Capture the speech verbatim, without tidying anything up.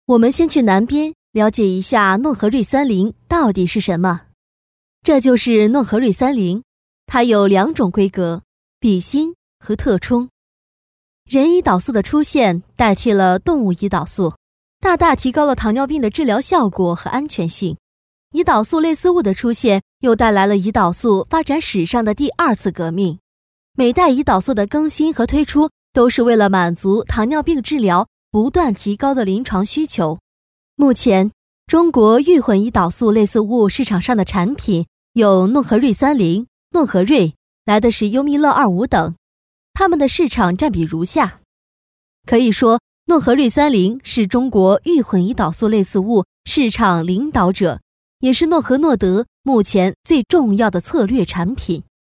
我们先去南边了解一下诺和瑞三零到底是什么。这就是诺和瑞三零，它有两种规格，比心和特冲。人胰岛素的出现代替了动物胰岛素，大大提高了糖尿病的治疗效果和安全性。胰岛素类似物的出现又带来了胰岛素发展史上的第二次革命。每代胰岛素的更新和推出都是为了满足糖尿病治疗不断提高的临床需求。目前，中国预混胰岛素类似物市场上的产品有诺和瑞三零、诺和瑞、来的是优米乐二五等，它们的市场占比如下。可以说，诺和瑞三零是中国预混胰岛素类似物市场领导者，也是诺和诺德目前最重要的策略产品。